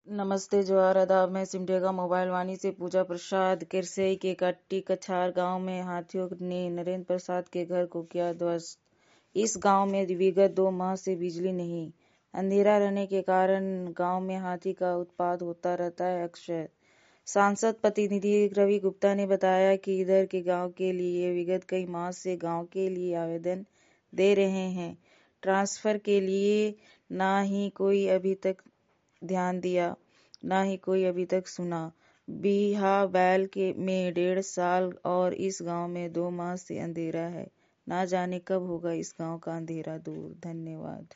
नमस्ते जोहार आदाब। मैं सिमडेगा मोबाइल वाणी से पूजा प्रसाद। किरसई के कट्टी कछार गांव में हाथियों ने नरेंद्र प्रसाद के घर को किया ध्वस्त। इस गांव में विगत 2 माह से बिजली नहीं। अंधेरा रहने के कारण गांव में हाथी का उत्पात होता रहता है अक्सर। सांसद प्रतिनिधि रवि गुप्ता ने बताया कि इधर के गांव के लिए विगत कई माह से गांव के लिए आवेदन दे रहे हैं। ट्रांसफर के लिए ना ही कोई अभी तक ध्यान दिया, ना ही कोई अभी तक सुना। बिहा बैल के में 1.5 साल और इस गांव में 2 माह से अंधेरा है। ना जाने कब होगा इस गांव का अंधेरा दूर। धन्यवाद।